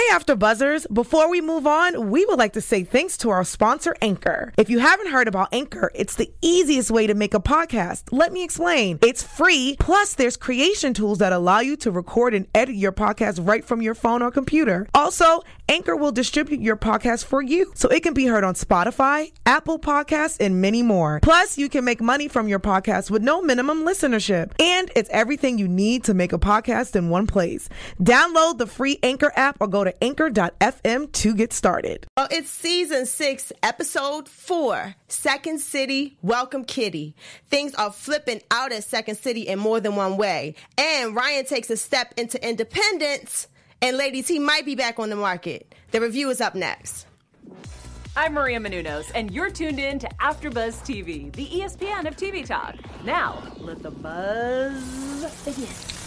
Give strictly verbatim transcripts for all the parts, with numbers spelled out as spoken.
Hey, After Buzzers. Before we move on, we would like to say thanks to our sponsor, Anchor. If you haven't heard about Anchor, it's the easiest way to make a podcast. Let me explain. It's free, plus there's creation tools that allow you to record and edit your podcast right from your phone or computer. Also, Anchor will distribute your podcast for you, so it can be heard on Spotify, Apple Podcasts, and many more. Plus, you can make money from your podcast with no minimum listenership. And it's everything you need to make a podcast in one place. Download the free Anchor app or go to anchor dot f m to get started. Well, it's season six, episode four, Second City, Welcome Kitty. Things are flipping out at Second City in more than one way. And Ryan takes a step into independence. And ladies, he might be back on the market. The review is up next. I'm Maria Menounos, and you're tuned in to AfterBuzz T V, the E S P N of T V talk. Now, let the buzz begin.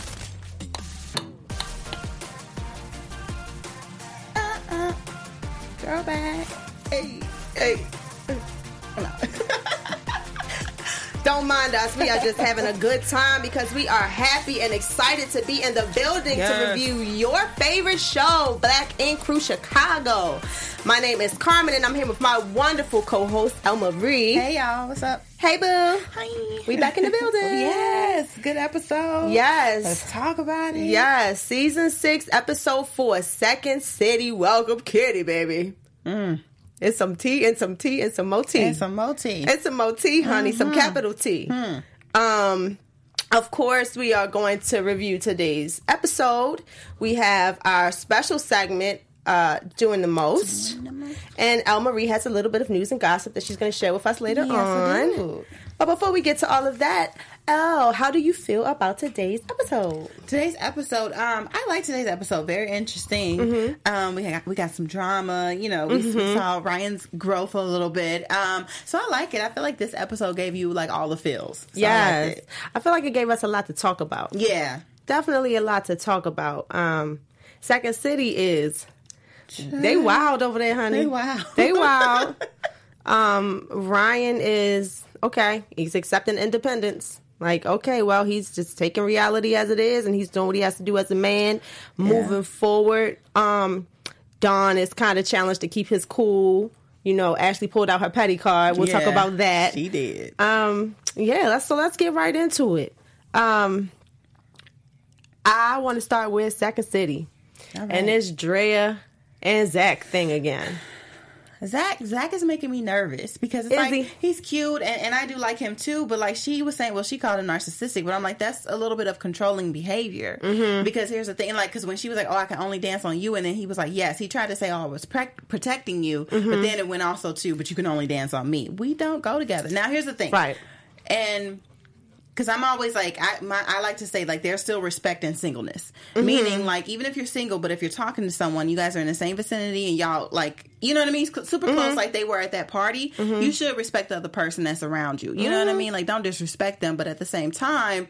Uh-uh. Girl back. Hey, hey. Don't mind us. We are just having a good time because we are happy and excited to be in the building yes. to review your favorite show, Black Ink Crew Chicago. My name is Carmen, and I'm here with my wonderful co-host, Elma Marie. Hey, y'all. What's up? Hey, boo. Hi. We back in the building. Yes. Good episode. Yes. Let's talk about it. Yes. Season six, episode four, Second City, Welcome Kitty, baby. Mm. It's some tea and some tea and some more tea. And some more tea. And some more tea, honey. Mm-hmm. Some capital T. Hmm. Um, of course, we are going to review today's episode. We have our special segment, uh, Doing the Most. Doing the most. And El Marie has a little bit of news and gossip that she's going to share with us later yes, on. I do. But before we get to all of that, Elle, how do you feel about today's episode? Today's episode, um, I like today's episode. Very interesting. Mm-hmm. Um, we got we got some drama. You know, we, Mm-hmm. we saw Ryan's growth a little bit. Um, so I like it. I feel like this episode gave you like all the feels. So Yes, I, I feel like it gave us a lot to talk about. Yeah, definitely a lot to talk about. Um, Second City is they wild over there, honey. They wild. They wild. um, Ryan is okay. He's accepting independence. Like, okay, well, he's just taking reality as it is, and he's doing what he has to do as a man, moving yeah. forward. Um, Dawn is kind of challenged to keep his cool. You know, Ashley pulled out her petty card. We'll yeah, talk about that. She did. Um, yeah, let's, so let's get right into it. Um, I want to start with Second City. Right. And this Drea and Zach thing again. Zach Zach is making me nervous because it's Is like he? he's cute and, and I do like him too, but like she was saying, well, she called him narcissistic, but I'm like, that's a little bit of controlling behavior. Mm-hmm. Because here's the thing, like, because when she was like, oh, I can only dance on you, and then he was like, yes, he tried to say, oh, I was pre- protecting you, Mm-hmm. but then it went also to, but you can only dance on me. We don't go together. Now, here's the thing, Right. and because I'm always like, I my, I like to say, like, there's still respect in singleness. Mm-hmm. Meaning, like, even if you're single, but if you're talking to someone, you guys are in the same vicinity and y'all, like, you know what I mean? Super Mm-hmm. close, like they were at that party. Mm-hmm. You should respect the other person that's around you. You mm-hmm. know what I mean? Like, don't disrespect them. But at the same time,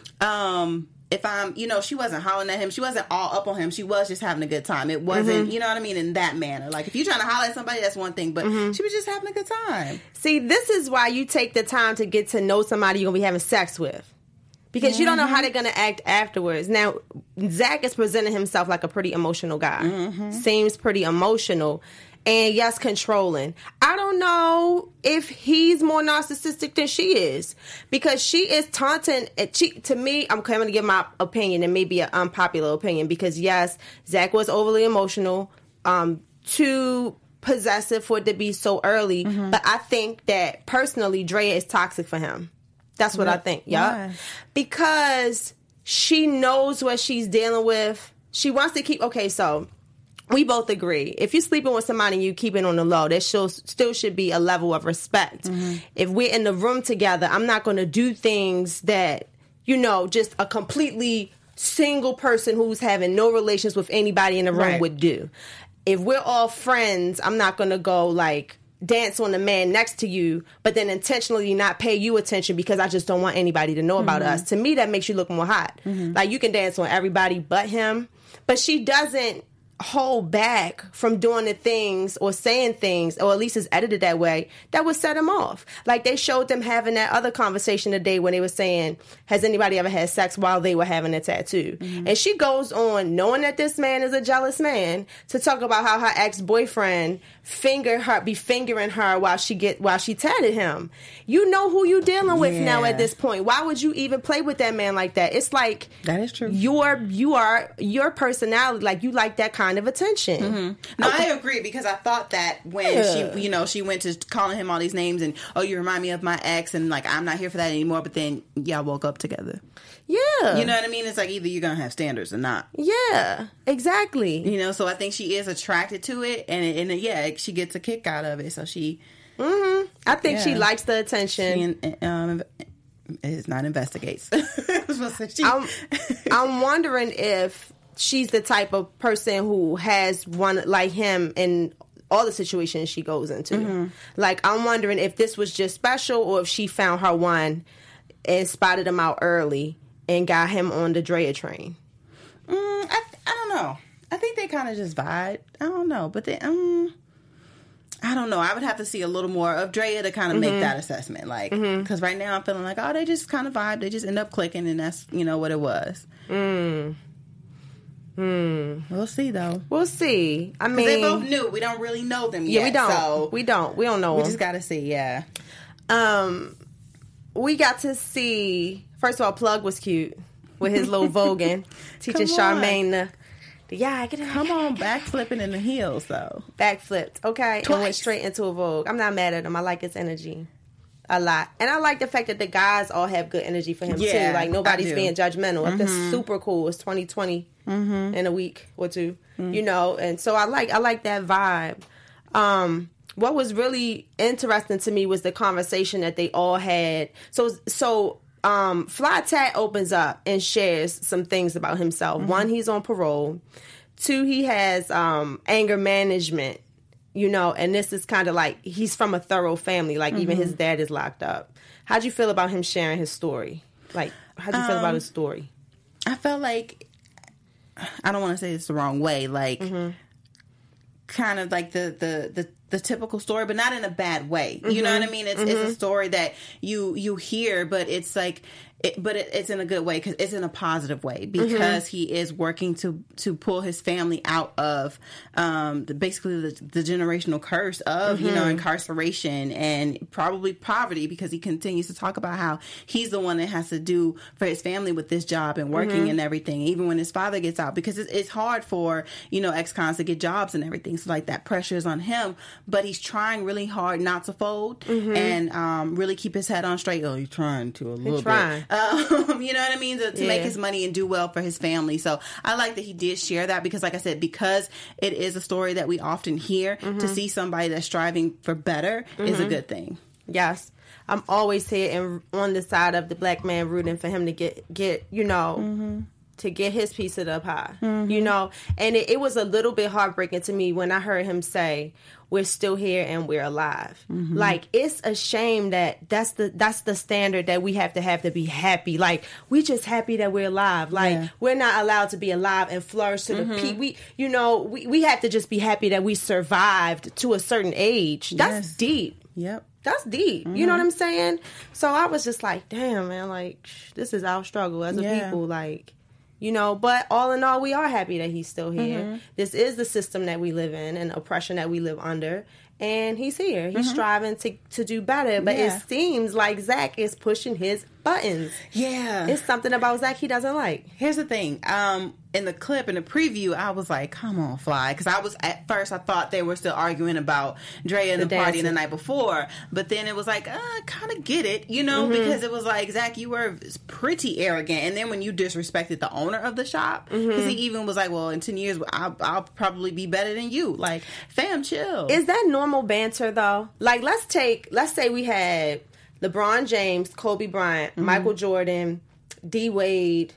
um... if I'm, you know, she wasn't hollering at him. She wasn't all up on him. She was just having a good time. It wasn't, Mm-hmm. you know what I mean, in that manner. Like, if you're trying to holler at somebody, that's one thing. But Mm-hmm. she was just having a good time. See, this is why you take the time to get to know somebody you're going to be having sex with. Because mm-hmm. you don't know how they're going to act afterwards. Now, Zach is presenting himself like a pretty emotional guy. Mm-hmm. Seems pretty emotional. And yes, controlling. I don't know if he's more narcissistic than she is. Because she is taunting. She, to me, I'm coming to give my opinion. It may be an unpopular opinion. Because yes, Zach was overly emotional. Um, too possessive for it to be so early. Mm-hmm. But I think that personally, Drea is toxic for him. That's what yeah. I think. Yeah. yeah. Because she knows what she's dealing with. She wants to keep... Okay, so... we both agree. If you're sleeping with somebody and you keep it on the low, there still, still should be a level of respect. Mm-hmm. If we're in the room together, I'm not going to do things that, you know, just a completely single person who's having no relations with anybody in the room right. would do. If we're all friends, I'm not going to go, like, dance on the man next to you, but then intentionally not pay you attention because I just don't want anybody to know about mm-hmm. us. To me, that makes you look more hot. Mm-hmm. Like, you can dance on everybody but him. But she doesn't... hold back from doing the things or saying things, or at least it's edited that way, that would set him off. Like they showed them having that other conversation today when they were saying, has anybody ever had sex while they were having a tattoo? Mm-hmm. And she goes on, knowing that this man is a jealous man, to talk about how her ex-boyfriend finger her, be fingering her while she get while she tatted him. You know who you dealing with yeah. now at this point. Why would you even play with that man like that? It's like that is true. Your you are your personality, like you like that kind of attention. Mm-hmm. No, okay. I agree, because I thought that when yeah. she, you know, she went to calling him all these names and, oh, you remind me of my ex, and like I'm not here for that anymore. But then y'all woke up together. Yeah, you know what I mean. It's like either you're gonna have standards or not. Yeah, exactly. You know, so I think she is attracted to it, and and yeah, she gets a kick out of it. So she, mm-hmm. I think yeah. she likes the attention. She, um, it's not investigates. she, I'm, I'm wondering if she's the type of person who has one like him in all the situations she goes into. Mm-hmm. Like, I'm wondering if this was just special, or if she found her one and spotted him out early and got him on the Drea train. Mm, I, I don't know. I think they kind of just vibe. I don't know. But they, um, I don't know. I would have to see a little more of Drea to kind of mm-hmm. make that assessment. Like, because mm-hmm. right now I'm feeling like, oh, they just kind of vibe. They just end up clicking, and that's, you know, what it was. Mm. Hmm. We'll see, though. We'll see. I mean, they both knew. We don't really know them yeah, yet. we don't. So we don't. We don't know. We them. just got to see. Yeah. Um, we got to see. First of all, Plug was cute with his little voguing, teaching Charmaine the, the yeah. Get it. Come on, backflipping in the heels though. Backflipped, okay, Twice. And went straight into a Vogue. I'm not mad at him. I like his energy a lot, and I like the fact that the guys all have good energy for him yeah, too. Like nobody's being judgmental. Mm-hmm. That's super cool. It's twenty twenty mm-hmm. in a week or two, mm-hmm. you know, and so I like I like that vibe. Um, what was really interesting to me was the conversation that they all had. So so. Um, Fly Tat opens up and shares some things about himself. Mm-hmm. One, he's on parole. Two, he has um, anger management, you know, and this is kind of like, he's from a thorough family. Like, mm-hmm. even his dad is locked up. How'd you feel about him sharing his story? Like, how'd you um, feel about his story? I felt like, I don't want to say this the wrong way, like, mm-hmm. kind of like the, the, the, the typical story, but not in a bad way. You mm-hmm. know what I mean? It's mm-hmm. it's a story that you you hear, but it's like, it, but it, it's in a good way, because it's in a positive way, because mm-hmm. he is working to to pull his family out of um, the, basically the, the generational curse of mm-hmm. you know, incarceration and probably poverty, because he continues to talk about how he's the one that has to do for his family with this job and working mm-hmm. and everything, even when his father gets out, because it's, it's hard for, you know, ex-cons to get jobs and everything. So like that pressure is on him, but he's trying really hard not to fold mm-hmm. and um, really keep his head on straight. Oh, he's trying to a little he's trying. bit. Um, you know what I mean? To, to yeah. make his money and do well for his family. So I like that he did share that, because like I said, because it is a story that we often hear, mm-hmm. to see somebody that's striving for better mm-hmm. is a good thing. Yes. I'm always here and on the side of the black man, rooting for him to get, get you know, mm-hmm. to get his piece of the pie, mm-hmm. you know? And it, it was a little bit heartbreaking to me when I heard him say, we're still here and we're alive. Mm-hmm. Like, it's a shame that that's the that's the standard that we have to have to be happy. Like, we just happy that we're alive. Like, yeah. we're not allowed to be alive and flourish to mm-hmm. the peak. We, you know, we, we have to just be happy that we survived to a certain age. That's yes. deep. Yep. That's deep. Mm-hmm. You know what I'm saying? So I was just like, damn, man, like, this is our struggle as a yeah. people. Like, you know, but all in all, we are happy that he's still here. Mm-hmm. This is the system that we live in and oppression that we live under. And he's here. He's mm-hmm. striving to, to do better. But yeah. it seems like Zach is pushing his buttons. Yeah. It's something about Zach he doesn't like. Here's the thing. Um, in the clip, in the preview, I was like, come on, Fly. Because I was, at first, I thought they were still arguing about Drea and the, the party the night before. But then it was like, uh, I kind of get it, you know, mm-hmm. because it was like, Zach, you were pretty arrogant. And then when you disrespected the owner of the shop, because mm-hmm. he even was like, well, in ten years, I'll, I'll probably be better than you. Like, fam, chill. Is that normal banter, though? Like, let's take, let's say we had LeBron James, Kobe Bryant, mm-hmm. Michael Jordan, D. Wade,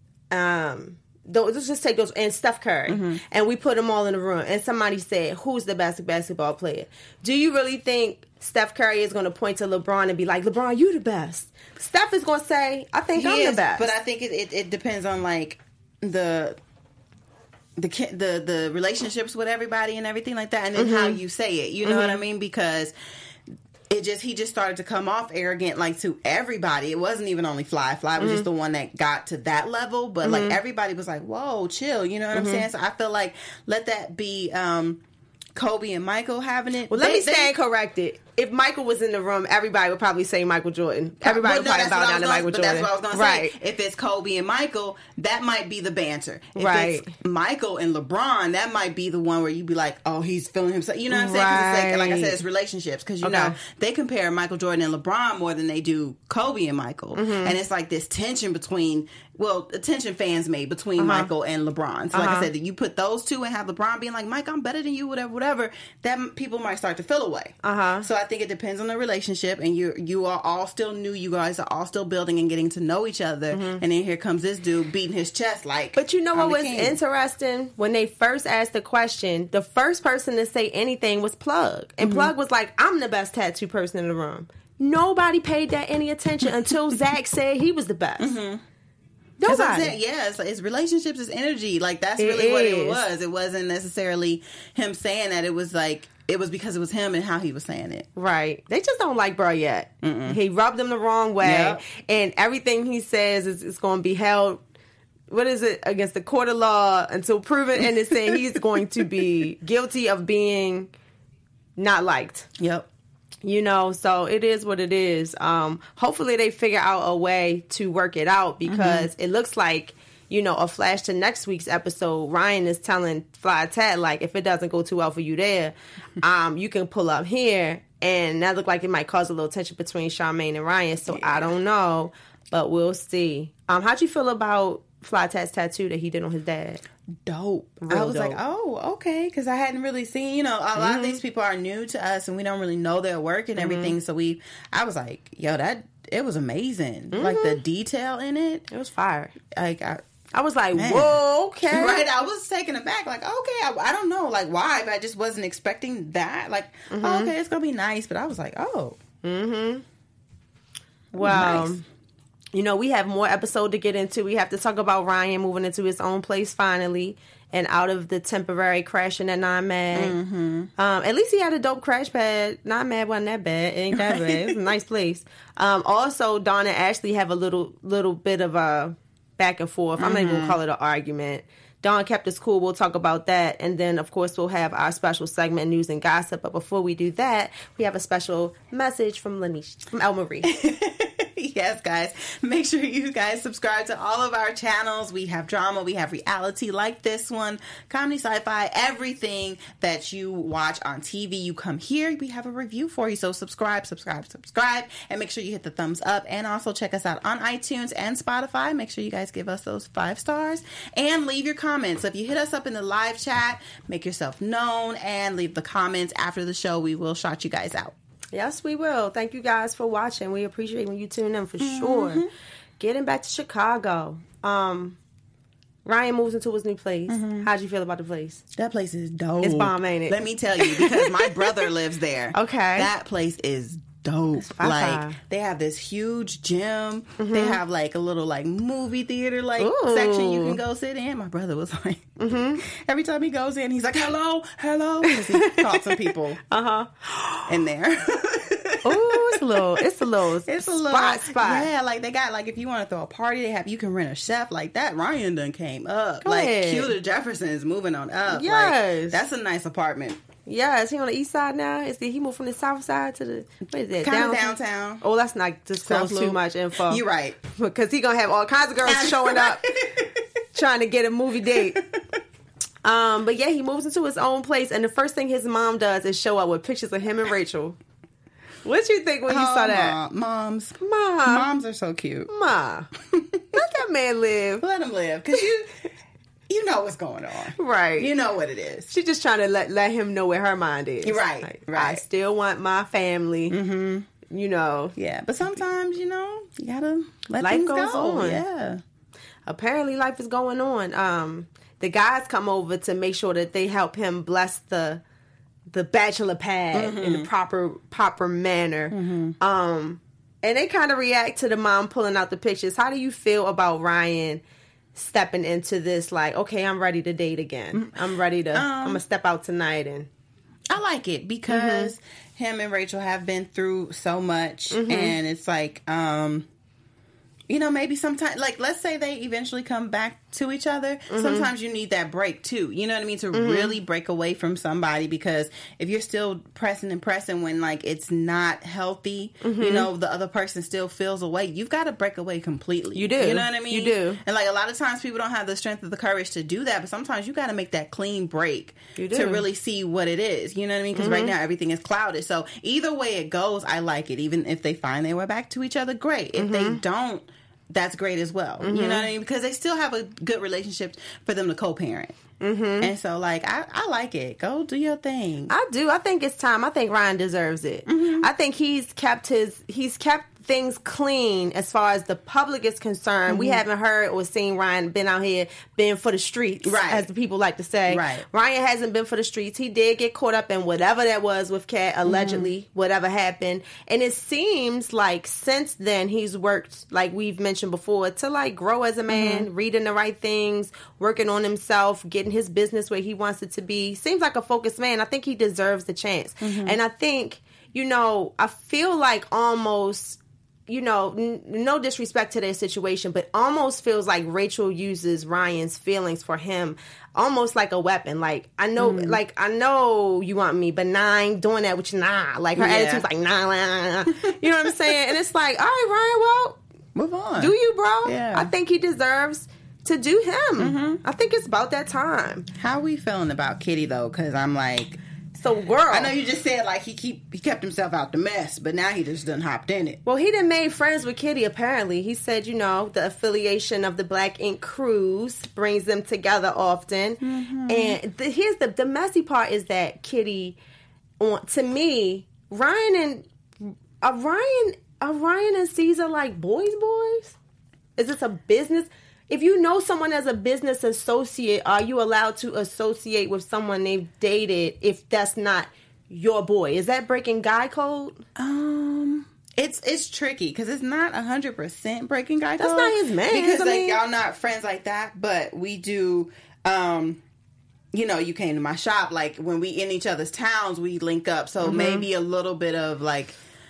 um... Those, let's just take those, and Steph Curry, mm-hmm. and we put them all in a room, and somebody said, who's the best basketball player? Do you really think Steph Curry is going to point to LeBron and be like, LeBron, you the best? Steph is going to say, I think he I'm is, the best. But I think it, it, it depends on, like, the the the the relationships with everybody and everything like that, and then mm-hmm. how you say it. You know mm-hmm. what I mean? Because it just he just started to come off arrogant, like, to everybody. It wasn't even only Fly. Fly was mm-hmm. just the one that got to that level, but mm-hmm. like everybody was like, "Whoa, chill." You know what mm-hmm. I'm saying? So I feel like let that be um, Kobe and Michael having it. Well, let they, me stand corrected. If Michael was in the room, everybody would probably say Michael Jordan. Everybody well, would no, probably bow down to Michael but Jordan. That's what I was going to right. say. If it's Kobe and Michael, that might be the banter. If right. it's Michael and LeBron, that might be the one where you'd be like, oh, he's feeling himself. You know what I'm saying? Right. It's like, like I said, it's relationships. Because, you okay. know, they compare Michael Jordan and LeBron more than they do Kobe and Michael. Mm-hmm. And it's like this tension between, well, attention fans made between uh-huh. Michael and LeBron. So, like uh-huh. I said, you put those two and have LeBron being like, Mike, I'm better than you, whatever, whatever, that people might start to feel away. Uh-huh. So I think it depends on the relationship, and you you are all still new. You guys are all still building and getting to know each other. Mm-hmm. And then here comes this dude beating his chest like. But you know what was king. interesting? When they first asked the question, the first person to say anything was Plug, and mm-hmm. Plug was like, "I'm the best tattoo person in the room." Nobody paid that any attention until Zach said he was the best. Mm-hmm. Nobody. Saying, yeah, it's, it's relationships, it's energy. Like, that's it really is. what it was. It wasn't necessarily him saying that. It was like, it was because it was him and how he was saying it. Right. They just don't like bro yet. Mm-mm. He rubbed them the wrong way. Yep. And everything he says is, is going to be held, what is it, against the court of law until proven innocent. He's going to be guilty of being not liked. Yep. You know, so it is what it is. Um, hopefully they figure out a way to work it out, because mm-hmm. it looks like, you know, a flash to next week's episode, Ryan is telling Fly Tat, like, if it doesn't go too well for you there, um, you can pull up here. And that looked like it might cause a little tension between Charmaine and Ryan. So yeah. I don't know, but we'll see. Um, how'd you feel about Fly Tat's tattoo that he did on his dad? Dope. Real I was dope. like, oh, okay, because I hadn't really seen, you know, a mm-hmm. lot of these people are new to us and we don't really know their work and mm-hmm. everything. So we, I was like, yo, that, it was amazing. Mm-hmm. Like, the detail in it. It was fire. Like, I, I was like, man. Whoa, okay. Right, I was taken aback. Like, okay, I, I don't know, like, why, but I just wasn't expecting that. Like, mm-hmm. oh, okay, it's going to be nice. But I was like, oh. Mm-hmm. Well, nice. You know, we have more episode to get into. We have to talk about Ryan moving into his own place finally and out of the temporary crashing at Nine Mag. Mm-hmm. Um, at least he had a dope crash pad. Nine Mag wasn't that bad. It ain't that bad. It was a nice place. Um, also, Dawn and Ashley have a little little bit of a back and forth. I'm mm-hmm. not even going to call it an argument. Dawn kept us cool. We'll talk about that. And then, of course, we'll have our special segment, News and Gossip. But before we do that, we have a special message from Lanisha, from El Marie. Yes, guys. Make sure you guys subscribe to all of our channels. We have drama. We have reality like this one. Comedy, sci-fi, everything that you watch on T V. You come here, we have a review for you. So subscribe, subscribe, subscribe. And make sure you hit the thumbs up. And also check us out on iTunes and Spotify. Make sure you guys give us those five stars. And leave your comments. So if you hit us up in the live chat, make yourself known and leave the comments after the show. We will shout you guys out. Yes, we will. Thank you guys for watching. We appreciate when you tune in for mm-hmm. sure. Getting back to Chicago. Um, Ryan moves into his new place. Mm-hmm. How'd you feel about the place? That place is dope. It's bomb, ain't it? Let me tell you, because my brother lives there. Okay. That place is dope. Like, they have this huge gym. Mm-hmm. They have like a little like movie theater like Ooh. section you can go sit in. My brother was like, mm-hmm. every time he goes in, he's like, hello, hello, because he caught some people uh-huh. in there. Oh, it's a little, it's a little, it's a little spot, spot. Yeah, like they got like if you want to throw a party, they have you can rent a chef like that. Ryan done came up. Go like ahead. Q to Jefferson is moving on up. Yes, like, that's a nice apartment. Yeah, is he on the east side now? Is he, he moved from the south side to the what is that? Kind of downtown? downtown. Oh, that's not disclose too much info. You're right, because he gonna have all kinds of girls showing up trying to get a movie date. Um, but yeah, he moves into his own place, and the first thing his mom does is show up with pictures of him and Rachel. What you think when you oh, saw that? Ma, moms, ma, moms are so cute. Ma, let that man live. Let him live, because you. You know what's going on. Right. You know what it is. She's just trying to let let him know where her mind is. Right. Like, right. I still want my family. Mm-hmm. You know. Yeah. But sometimes, you know, you gotta let life things goes go. on. Yeah. Apparently life is going on. Um, the guys come over to make sure that they help him bless the the bachelor pad mm-hmm. in the proper proper manner. Mm-hmm. Um, and they kind of react to the mom pulling out the pictures. How do you feel about Ryan stepping into this like, okay, I'm ready to date again. I'm ready to, um, I'm gonna step out tonight. And I like it because mm-hmm. him and Rachel have been through so much, mm-hmm. and it's like, um, you know, maybe sometimes, like, let's say they eventually come back to each other. Mm-hmm. Sometimes you need that break too. You know what I mean? To mm-hmm. really break away from somebody, because if you're still pressing and pressing when like it's not healthy, mm-hmm. you know, the other person still feels away. You've got to break away completely. You do. You know what I mean? You do. And like a lot of times people don't have the strength or the courage to do that, but sometimes you got to make that clean break you do. to really see what it is. You know what I mean? Because mm-hmm. right now everything is clouded. So either way it goes, I like it. Even if they find their way back to each other, great. If mm-hmm. they don't, that's great as well. Mm-hmm. You know what I mean? Because they still have a good relationship for them to co-parent. Mm-hmm. And so, like, I, I like it. Go do your thing. I do. I think it's time. I think Ryan deserves it. Mm-hmm. I think he's kept his, he's kept things clean as far as the public is concerned. Mm-hmm. We haven't heard or seen Ryan been out here been for the streets, right, as the people like to say. Right. Ryan hasn't been for the streets. He did get caught up in whatever that was with Kat, allegedly, mm-hmm. whatever happened. And it seems like since then he's worked, like we've mentioned before, to like grow as a man, mm-hmm. reading the right things, working on himself, getting his business where he wants it to be. Seems like a focused man. I think he deserves the chance. Mm-hmm. And I think, you know, I feel like almost, you know, n- no disrespect to their situation, but almost feels like Rachel uses Ryan's feelings for him almost like a weapon. Like, I know, mm. like, I know you want me, but nah, I ain't doing that with you, nah. Like, her yeah. attitude's like, nah, nah, nah. You know what I'm saying? And it's like, all right, Ryan, well, move on. Do you, bro? Yeah. I think he deserves to do him. Mm-hmm. I think it's about that time. How are we feeling about Kitty, though? Because I'm like... So, girl, I know you just said like he keep he kept himself out the mess, but now he just done hopped in it. Well, he done made friends with Kitty. Apparently, he said, you know, the affiliation of the Black Ink Cruise brings them together often. Mm-hmm. And the, here's the the messy part is that Kitty, on to me, Ryan and uh, Ryan, are Ryan and Caesar like boys, boys? Is this a business? If you know someone as a business associate, are you allowed to associate with someone they've dated if that's not your boy? Is that breaking guy code? Um, it's it's tricky because it's not a hundred percent breaking guy that's code. That's not his man. Because I like mean, y'all not friends like that, but we do. Um, you know, you came to my shop. Like when we in each other's towns, we link up. So mm-hmm. maybe a little bit of like.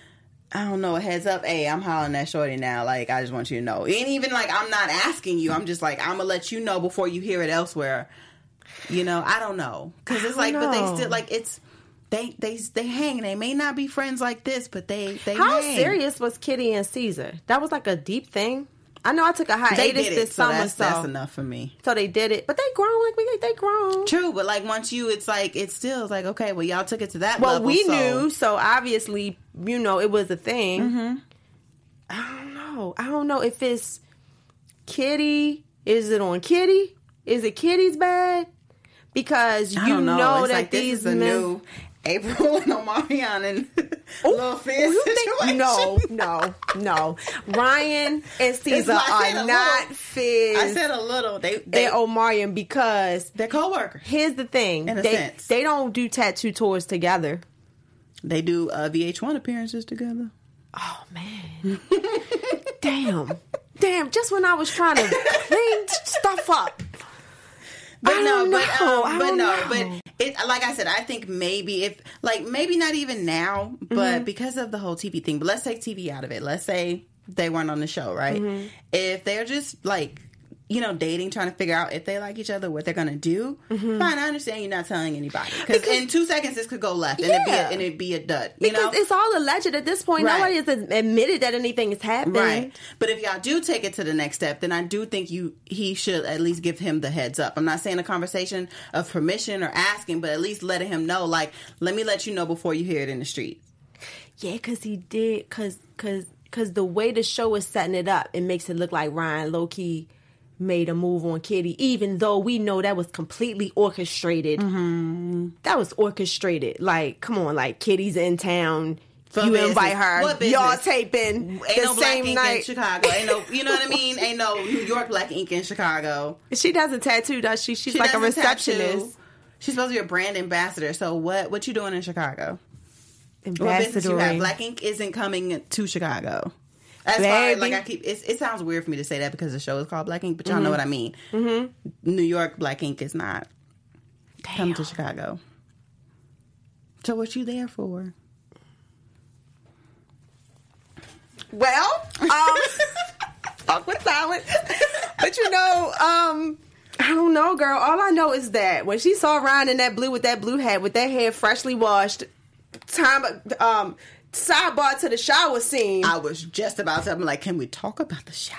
I don't know, a heads up, hey, I'm hollering at Shorty now, like, I just want you to know. And even, like, I'm not asking you, I'm just like, I'm gonna let you know before you hear it elsewhere. You know, I don't know. Because it's like, know. But they still, like, it's, they they they hang. They may not be friends like this, but they, they How hang. serious was Kitty and Caesar? That was, like, a deep thing? I know I took a hiatus they did it, this so summer, that's, so that's enough for me. So they did it, but they grown like we they grown. True, but like once you, it's like it's still it's like okay, well y'all took it to that well, level. Well, we so. knew, so obviously you know it was a thing. Mm-hmm. I don't know. I don't know if it's Kitty. Is it on Kitty? Is it Kitty's bad? Because you I don't know, know it's that like, these this is men. A new April and Omarion and Lil Fizz situation. No, no, no. Ryan and Caesar like, are not little, Fizz. I said a little. They, they, they're Omarion because they're co-workers. Here's the thing. In a they, sense. They don't do tattoo tours together. They do uh, V H one appearances together. Oh, man. Damn. Damn, just when I was trying to clean stuff up. But I no, don't but know. um, I but don't no, know. but it like I said, I think maybe if like maybe not even now, but Mm-hmm. because of the whole T V thing. But let's take T V out of it. Let's say they weren't on the show, right? Mm-hmm. If they're just like you know dating, trying to figure out if they like each other, what they're gonna do. Mm-hmm. Fine, I understand you're not telling anybody because in two seconds this could go left and Yeah. it'd be a, and it'd be a dud. You because know, it's all alleged at this point. Right. Nobody has admitted that anything has happened. right? But if y'all do take it to the next step, then I do think you he should at least give him the heads up. I'm not saying a conversation of permission or asking, but at least letting him know, like, let me let you know before you hear it in the street. Yeah, because he did, because cause, cause the way the show is setting it up, it makes it look like Ryan low-key made a move on Kitty, even though we know that was completely orchestrated. Mm-hmm. That was orchestrated. Like, come on, like, Kitty's in town. For you business. invite her. What business? Y'all taping Ain't the no black same ink night. in Chicago. Ain't no, you know what I mean? Ain't no New York black ink in Chicago. She doesn't tattoo, does she? She's She like a doesn't receptionist. tattoo. She's supposed to be a brand ambassador. So what? What you doing in Chicago? What business you have? Ambassadoring. Black Ink isn't coming to Chicago. As Baby. far as, like, I keep, it's, it sounds weird for me to say that because the show is called Black Ink, but y'all Mm-hmm. know what I mean. Mm-hmm. New York Black Ink is not coming to Chicago. So what you there for? Well, um, awkward silence. But you know, um, I don't know, girl. All I know is that when she saw Ryan in that blue with that blue hat with that hair freshly washed, time um sidebar to the shower scene. I was just about to. I'm like, can we talk about the shower,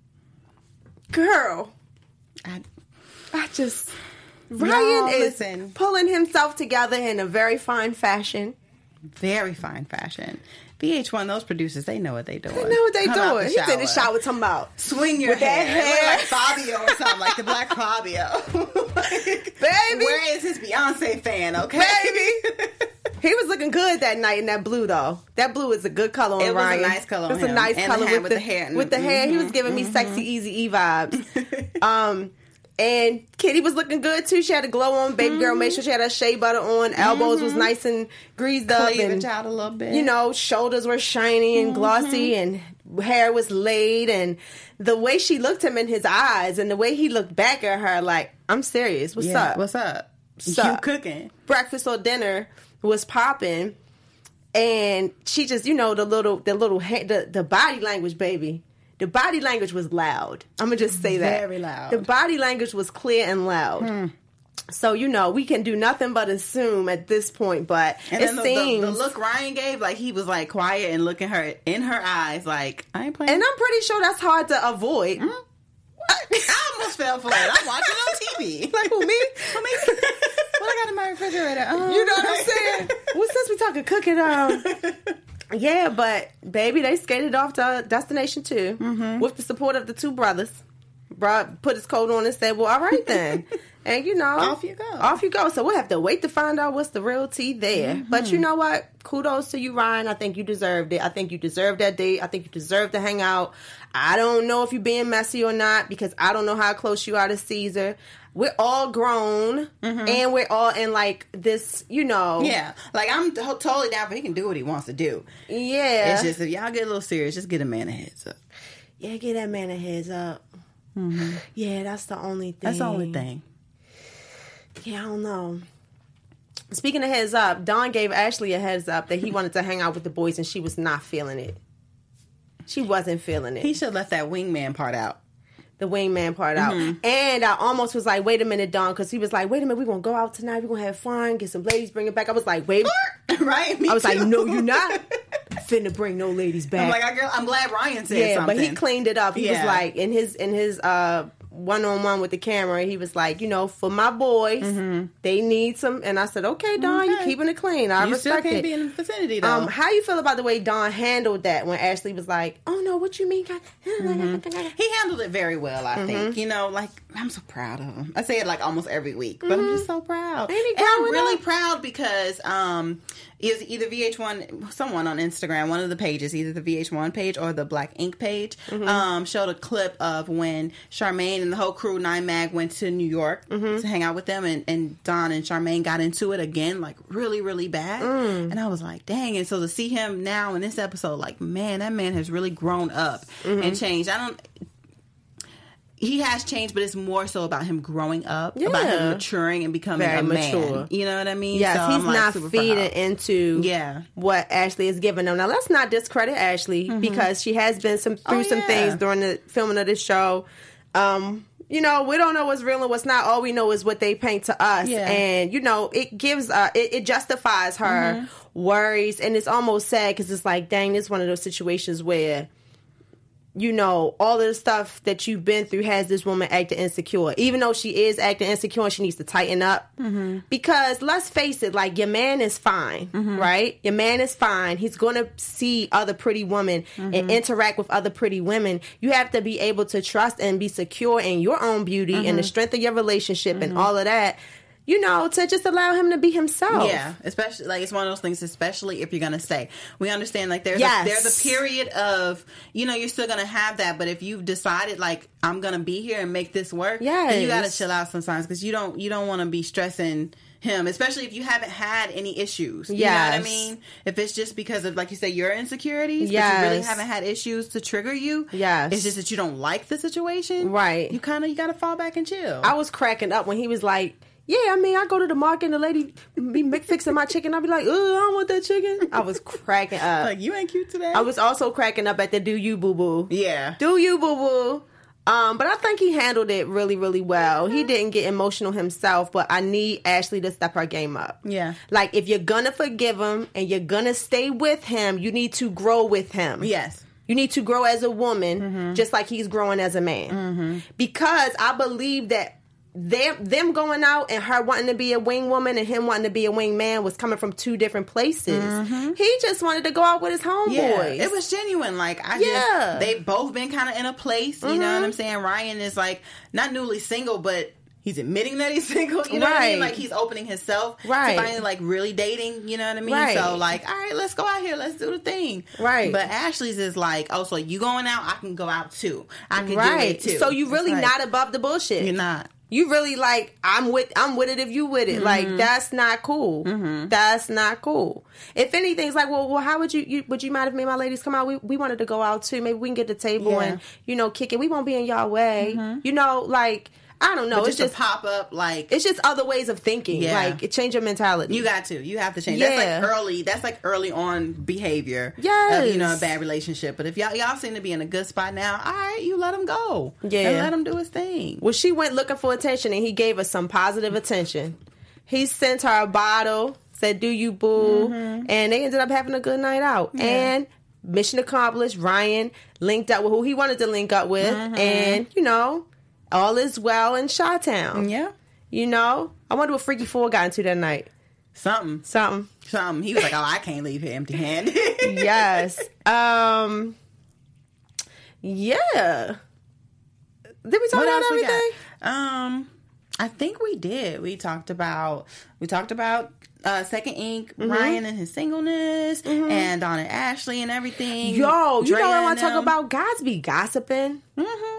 girl? I, I just Ryan Y'all, is listen. pulling himself together in a very fine fashion. very fine fashion. V H one, those producers, they know what they doing. They know what they Come out doing. the He's in the shower talking about Swing your with that hair. It look hair. like Fabio or something, like the Black Fabio. Like, Baby. where is his Beyonce fan, okay? Baby. He was looking good that night in that blue, though. That blue is a good color on It was a Ryan. nice color on It was a him. nice And the color hat with, with the, the hair. With the hair, he was Mhm, giving me sexy Easy E vibes. um, and Kitty was looking good too. She had a glow on. Baby girl made sure she had her shea butter on. Elbows was nice and greased up, Cleavage and out a little bit. you know, shoulders were shiny and glossy, and hair was laid, and the way she looked him in his eyes, and the way he looked back at her, like, I'm serious. What's Yeah, up? What's up? What's you up? cooking. Breakfast or dinner was popping, and she just, you know, the little, the little, ha- the the body language, baby. The body language was loud. I'm gonna just say that. Very loud. The body language was clear and loud. Hmm. So you know, we can do nothing but assume at this point. But And it then the, seems, the, the look Ryan gave, like he was like quiet and looking her in her eyes, like I ain't playing. and I'm pretty sure that's hard to avoid. Hmm? I almost fell for it. I'm watching on T V. Like who, me? Who, me? What I got in my refrigerator? Um, You know what I'm saying? Well, since we talking cooking, um, yeah, but baby, they skated off to Destination Two Mm-hmm. with the support of the two brothers. Brought, put his coat on and said, "Well, all right then," and you know, Off you go. off you go. So we'll have to wait to find out what's the real tea there. Mm-hmm. But you know what? Kudos to you, Ryan. I think you deserved it. I think you deserved that date. I think you deserve to hang out. I don't know if you're being messy or not because I don't know how close you are to Caesar. We're all grown and we're all in like this, you know. Yeah, like I'm t- totally down for he can do what he wants to do. Yeah. It's just if y'all get a little serious, just get a man a heads up. Yeah, give that man a heads up. Yeah, that's the only thing. That's the only thing. Yeah, I don't know. Speaking of heads up, Don gave Ashley a heads up that he wanted to hang out with the boys and she was not feeling it. She wasn't feeling it. He should have left that wingman part out. The wingman part out. And I almost was like, wait a minute, Don, because he was like, wait a minute, we're going to go out tonight. We're going to have fun, get some ladies, bring it back. I was like, wait. Right? Me I was too. like, no, you're not finna bring no ladies back. I'm like, I girl, I'm glad Ryan said yeah, something. but he cleaned it up. He was Yeah. like, in his, in his, uh, one-on-one with the camera, he was like, you know, for my boys, they need some. And I said, okay, Don, you Okay. keeping it clean. I You still respect can't it. be in the vicinity though. Um, how you feel about the way Don handled that when Ashley was like, "Oh no, what you mean?" He handled it very well, I think. You know, like, I'm so proud of him. I say it like almost every week, but I'm just so proud. Ain't he And I'm growing really up? proud because um, is either V H one, someone on Instagram, one of the pages, either the V H one page or the Black Ink page, um, showed a clip of when Charmaine and the whole crew, Nine Mag, went to New York to hang out with them, and, and Don and Charmaine got into it again, like really, really bad. And I was like, dang. And so to see him now in this episode, like, man, that man has really grown up and changed. I don't. He has changed, but it's more so about him growing up, about Yeah. him maturing and becoming Very a mature. man. You know what I mean? Yes, So he's I'm, like, not super feeding proud. into Yeah. what Ashley is giving them. Now, let's not discredit Ashley because she has been some through Oh, some yeah. things during the filming of this show. Um, you know, we don't know what's real and what's not. All we know is what they paint to us, Yeah. and you know, it gives uh, it, it justifies her worries, and it's almost sad because it's like, dang, this is one of those situations where, you know, all of the stuff that you've been through has this woman acting insecure. Even though she is acting insecure and she needs to tighten up. Mm-hmm. Because let's face it, like, your man is fine, right? Your man is fine. He's going to see other pretty women and interact with other pretty women. You have to be able to trust and be secure in your own beauty and the strength of your relationship and all of that. You know, to just allow him to be himself. Yeah, especially like it's one of those things. Especially if you're gonna stay, we understand like there's Yes. a, there's a period of you know you're still gonna have that, but if you've decided like I'm gonna be here and make this work, then you gotta Yes. chill out sometimes because you don't you don't want to be stressing him, especially if you haven't had any issues. You Yes. know what I mean? If it's just because of, like you say, your insecurities, Yes. but you really haven't had issues to trigger you. Yes. It's just that you don't like the situation. Right. You kind of, you got to fall back and chill. I was cracking up when he was like, yeah, I mean, I go to the market and the lady be fixing my chicken. I'll be like, oh, I don't want that chicken. I was cracking up. Like, you ain't cute today. I was also cracking up at the do you, boo-boo. Yeah. Do you, boo-boo. Um, but I think he handled it really, really well. He didn't get emotional himself, but I need Ashley to step her game up. Yeah. Like, if you're gonna forgive him and you're gonna stay with him, you need to grow with him. Yes. You need to grow as a woman, mm-hmm. just like he's growing as a man. Mm-hmm. Because I believe that them, them going out and her wanting to be a wing woman and him wanting to be a wing man was coming from two different places. Mm-hmm. He just wanted to go out with his homeboys. Yeah, it was genuine. Like, I Yeah. just, they both been kind of in a place, you Mm-hmm. know what I'm saying? Ryan is like, not newly single, but he's admitting that he's single, you know what I mean? Right. Like, he's opening himself Right. to finally, like, really dating, you know what I mean? Right. So, like, all right, let's go out here, let's do the thing. Right. But Ashley's is like, oh, so you going out, I can go out too. I can do Right. it too. So you really It's not like, above the bullshit. You're not. You really like, I'm with I'm with it if you with it. Mm-hmm. Like, that's not cool. Mm-hmm. That's not cool. If anything, it's like, well, well, how would you, you would you mind if me and my ladies come out? We we wanted to go out too. Maybe we can get the table Yeah. and, you know, kick it. We won't be in y'all way. Mm-hmm. You know, like, I don't know. But It's just, just to pop up, like, it's just other ways of thinking. Yeah. Like, it change your mentality. you got to. You have to change. Yeah. That's like early. That's like early on behavior. Yes. Of, you know, a bad relationship. But if y'all y'all seem to be in a good spot now, all right, you let him go. Yeah. And let him do his thing. Well, she went looking for attention and he gave her some positive attention. He sent her a bottle, said, do you, boo? Mm-hmm. And they ended up having a good night out. And mission accomplished. Ryan linked up with who he wanted to link up with. Mm-hmm. And, you know, all is well in Chi-Town. Yeah. You know? I wonder what Freaky Four got into that night. Something. Something. Something. He was like, oh, I can't leave here empty handed. Yes. Um. Yeah. Did we talk What about else we everything? got? Um, I think we did. We talked about we talked about uh, Second Ink, Mm-hmm. Ryan and his singleness, and Dawn and Ashley and everything. Yo, you Drea know what I and want to talk them. about? Guys be gossiping. Mm-hmm.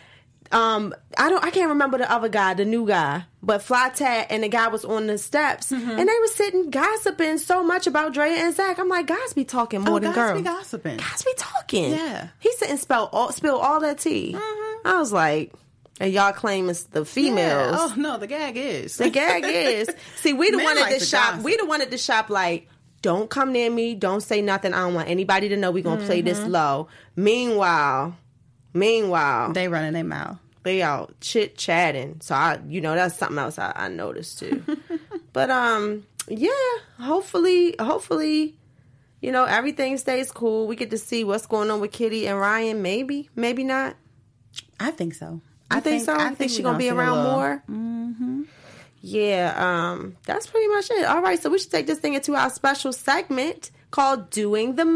Um, I don't. I can't remember the other guy, the new guy, but Fly Tat and the guy was on the steps, Mm-hmm. and they were sitting gossiping so much about Drea and Zach. I'm like, guys be talking more Oh, than guys girls. be gossiping. Guys be talking. Yeah. he sitting spill all spill all that tea. Mm-hmm. I was like, and y'all claim it's the females. Yeah. Oh no, the gag is The gag is, see, we the Men one at like the to shop. gossip. We the one at the shop. Like, don't come near me. Don't say nothing. I don't want anybody to know we gonna play this low. Meanwhile, meanwhile, They running their mouth. they out chit chatting. So I, you know, that's something else I, I noticed too. But um, yeah. Hopefully, hopefully, you know, everything stays cool. We get to see what's going on with Kitty and Ryan. Maybe, maybe not. I think so. I think, so. I think, she's we gonna be see a around little- more. Mm-hmm. Yeah, um, that's pretty much it. All right, so we should take this thing into our special segment called "Doing the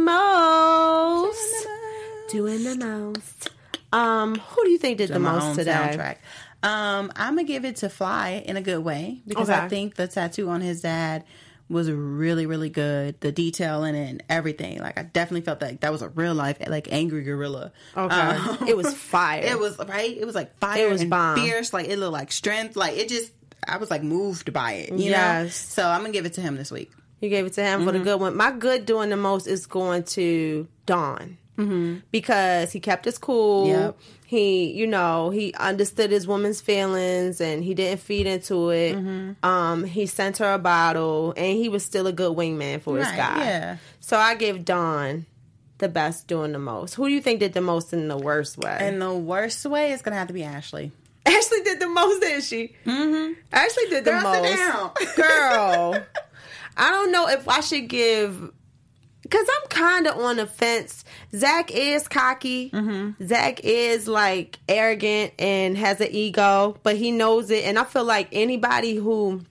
Most." Doing the most. Um, who do you think did the My most own today? soundtrack. Um, I'm gonna give it to Fly in a good way because Okay. I think the tattoo on his dad was really, really good. The detail in it and everything. Like, I definitely felt like that was a real life, like, angry gorilla. Okay, Um, it was fire. It was right. It was like fire. It was and bomb. fierce. Like, it looked like strength. Like, it just. I was like moved by it. You Yes. know. So I'm gonna give it to him this week. You gave it to him for the good one. My good doing the most is going to Dawn. Mm-hmm. Because he kept his cool. Yep. He, you know, he understood his woman's feelings and he didn't feed into it. Mm-hmm. Um, he sent her a bottle and he was still a good wingman for his Right, guy. yeah. So I give Dawn the best doing the most. Who do you think did the most in the worst way? And the worst way is gonna have to be Ashley. Ashley did the most, didn't she? Mm-hmm. Ashley did the Girl, most. sit down. Girl, I don't know if I should give, because I'm kind of on the fence. Zach is cocky. Mm-hmm. Zach is like arrogant and has an ego, but he knows it. And I feel like anybody who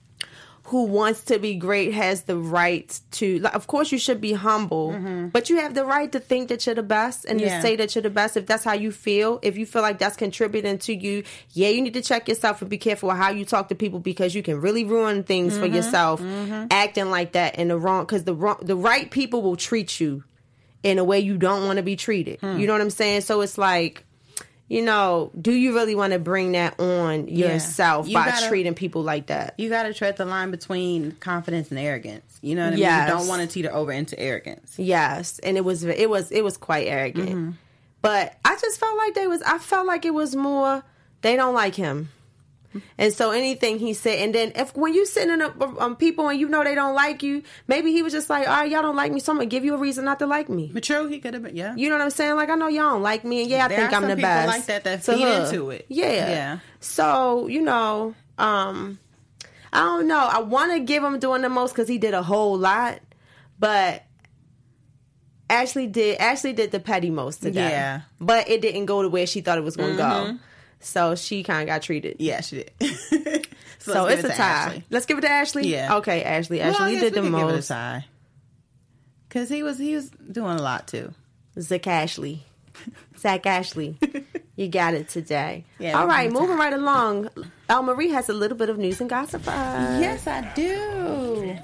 who wants to be great has the right to, like, of course you should be humble, mm-hmm. but you have the right to think that you're the best and Yeah. to say that you're the best if that's how you feel. If you feel like that's contributing to you, yeah, you need to check yourself and be careful with how you talk to people because you can really ruin things Mm-hmm. for yourself acting like that in the wrong, because the wrong, the right people will treat you in a way you don't want to be treated. Hmm. You know what I'm saying? So it's like, you know, do you really want to bring that on yourself yeah. you by gotta, treating people like that? You got to tread the line between confidence and arrogance. You know what I yes. mean? You don't want to teeter over into arrogance. Yes, and it was it was it was quite arrogant. Mm-hmm. But I just felt like they was. I felt like it was more. They don't like him. And so anything he said, and then if when you sitting in a, um, people and you know they don't like you, maybe he was just like, all right, y'all don't like me, so I'm gonna give you a reason not to like me. But true, he could have been, yeah. You know what I'm saying? Like, I know y'all don't like me, and yeah, I there think I'm the people best. Like that, that feed her. into it. Yeah, yeah. So you know, um, I don't know. I want to give him doing the most because he did a whole lot, but Ashley did. Ashley did the petty most today. Yeah, but it didn't go to where she thought it was going to mm-hmm. go. So she kind of got treated. Yeah, she did. so so it's it a tie. Ashley. Let's give it to Ashley. Yeah. Okay, Ashley. Ashley well, you did the we most. Give it a tie. Because he was he was doing a lot too. Zach Ashley. Zach Ashley. You got it today. Yeah, all right, moving right along. El Marie has a little bit of news and gossip for us. Yes, I do.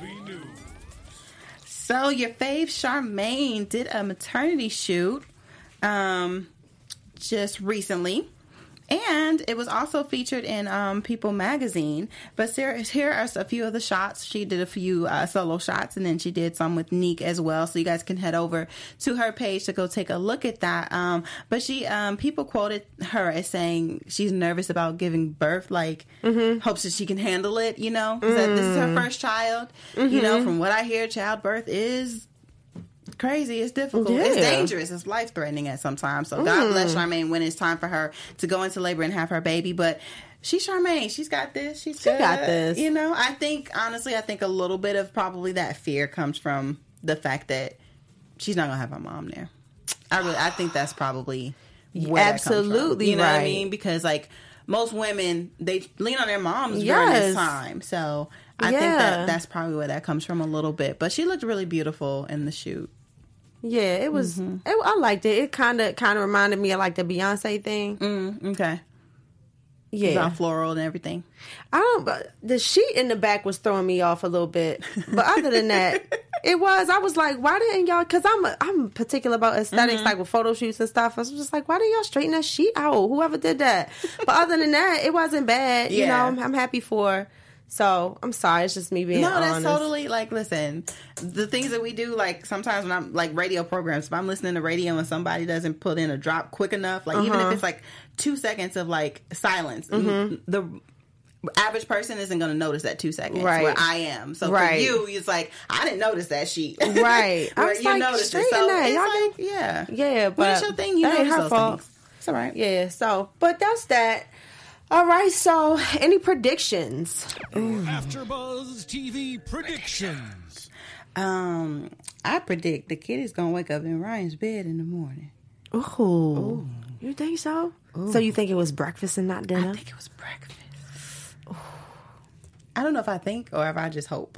So your fave Charmaine did a maternity shoot um, just recently. And it was also featured in um, People magazine. But there, here are a few of the shots. She did a few uh, solo shots, and then she did some with Neek as well. So you guys can head over to her page to go take a look at that. Um, but she, um, people quoted her as saying she's nervous about giving birth, like mm-hmm. hopes that she can handle it. You know, mm. that this is her first child. Mm-hmm. You know, from what I hear, childbirth is crazy. It's difficult. Yeah. It's dangerous. It's life threatening at some time. So God mm. bless Charmaine when it's time for her to go into labor and have her baby. But she's Charmaine. She's got this. She's she good. got this. You know, I think honestly, I think a little bit of probably that fear comes from the fact that she's not gonna have her mom there. I really, I think that's probably where absolutely that comes from. You know right. what I mean? Because like most women, they lean on their moms yes. during this time. So I yeah. think that that's probably where that comes from a little bit. But she looked really beautiful in the shoot. Yeah, it was. Mm-hmm. It, I liked it. It kind of, kind of reminded me of like the Beyonce thing. Mm, okay. Yeah, it's all floral and everything. I don't. But the sheet in the back was throwing me off a little bit. But other than that, it was. I was like, why didn't y'all? Because I'm, a, I'm particular about aesthetics, mm-hmm. like with photo shoots and stuff. I was just like, why didn't y'all straighten that sheet out? Whoever did that. But other than that, it wasn't bad. Yeah. You know, I'm, I'm happy for her. So I'm sorry, it's just me being no, honest. that's totally like, listen, the things that we do, like sometimes when I'm like radio programs, if I'm listening to radio and somebody doesn't put in a drop quick enough, like uh-huh. even if it's like two seconds of like silence, mm-hmm. the average person isn't going to notice that two seconds right. where I am. So right. for you, it's like, I didn't notice that sheet. Right. I was you like, noticed it. So that. it's Y'all like, yeah. Yeah, but when it's your thing, you that notice ain't her those fault. things. It's all right. Yeah, so, but that's that. All right, so any predictions? AfterBuzz T V predictions. Um, I predict the kid is gonna wake up in Ryan's bed in the morning. Ooh, Ooh. You think so? Ooh. So you think it was breakfast and not dinner? I think it was breakfast. Ooh. I don't know if I think or if I just hope.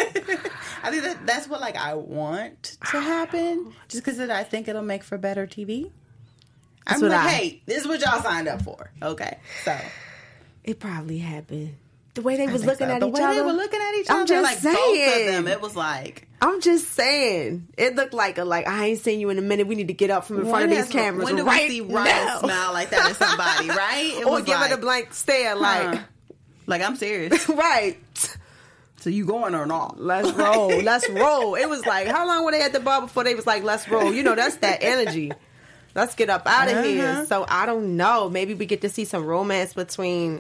I think that that's what like I want to happen, just because I think it'll make for better T V. That's I'm like, I, hey, this is what y'all signed up for. Okay, so it probably happened. The way they was looking so. at the each way other. They were looking at each I'm other. Just like saying. both of them. It was like I'm just saying. It looked like a like I ain't seen you in a minute. We need to get up from in front of these cameras. When do right we see Ryan now? smile like that at somebody? Right? It or was give like, it a blank stare, like, huh. like I'm serious, right? So you going or not? Let's roll. Let's roll. It was like, how long were they at the bar before they was like, let's roll? You know, that's that energy. Let's get up out of uh-huh. here. So I don't know. Maybe we get to see some romance between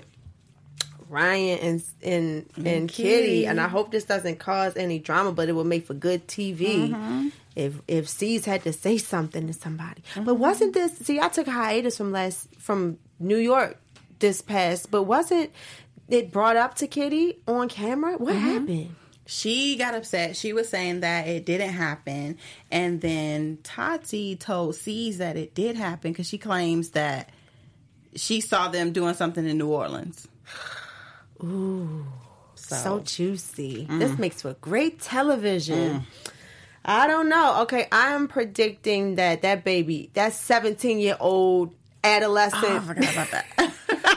Ryan and and and, and Kitty. Kitty. And I hope this doesn't cause any drama, but it will make for good T V. Mm-hmm. If if C's had to say something to somebody. Mm-hmm. But wasn't this? See, I took a hiatus from last from New York this past, but wasn't it brought up to Kitty on camera? What mm-hmm. happened? She got upset. She was saying that it didn't happen. And then Tati told C's that it did happen because she claims that she saw them doing something in New Orleans. Ooh, so, so juicy. Mm. This makes for great television. Mm. I don't know. Okay, I'm predicting that that baby, that seventeen-year-old adolescent. Oh, I forgot about that.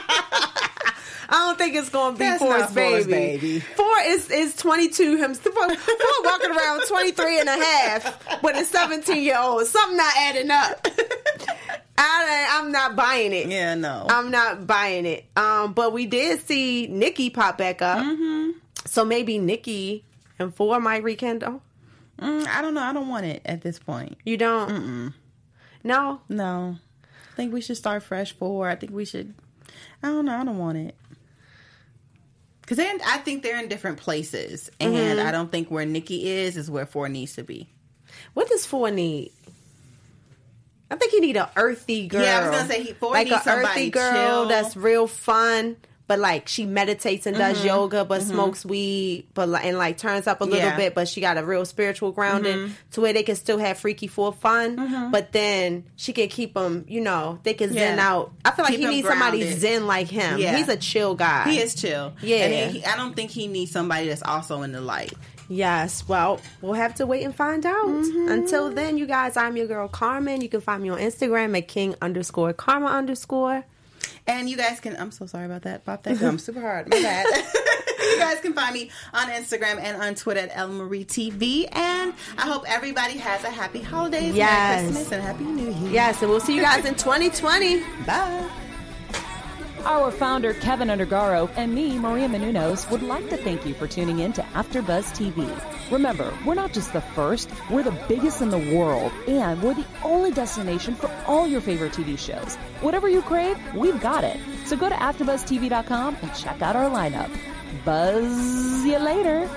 I don't think it's going to be That's Forrest baby. Forrest baby. Four is, is twenty-two. Him Four walking around twenty-three and a half with a seventeen-year-old. Something not adding up. I, I'm not buying it. Yeah, no. I'm not buying it. Um, but we did see Nikki pop back up. Mm-hmm. So maybe Nikki and four might rekindle. Mm, I don't know. I don't want it at this point. You don't? Mm-mm. No? No. I think we should start fresh four. I think we should. I don't know. I don't want it. Because I think they're in different places. And mm-hmm. I don't think where Nikki is is where four needs to be. What does four need? I think he need an earthy girl. Yeah, I was gonna say he four like needs an earthy somebody girl chill. That's real fun, but like she meditates and does mm-hmm. yoga, but mm-hmm. smokes weed, but like, and like turns up a little yeah. bit, but she got a real spiritual grounding mm-hmm. to where they can still have freaky for fun, mm-hmm. but then she can keep them. You know, they can yeah. zen out. I feel like keep he needs somebody grounded. zen like him. Yeah. He's a chill guy. He is chill. Yeah, and he, I don't think he needs somebody that's also in the light. Yes, well, we'll have to wait and find out. Mm-hmm. Until then, you guys, I'm your girl Carmen. You can find me on Instagram at king underscore karma underscore. And you guys can, I'm so sorry about that. Pop that gum super hard. My bad. You guys can find me on Instagram and on Twitter at El Marie T V. And I hope everybody has a happy holidays, yes. Merry Christmas, and Happy New Year. Yes, and we'll see you guys in twenty twenty. Bye. Our founder, Kevin Undergaro, and me, Maria Menounos, would like to thank you for tuning in to AfterBuzz T V. Remember, we're not just the first, we're the biggest in the world, and we're the only destination for all your favorite T V shows. Whatever you crave, we've got it. So go to after buzz T V dot com and check out our lineup. Buzz you later.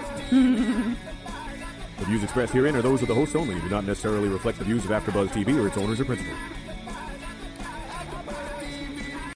The views expressed herein are those of the hosts only and do not necessarily reflect the views of AfterBuzz T V or its owners or principals.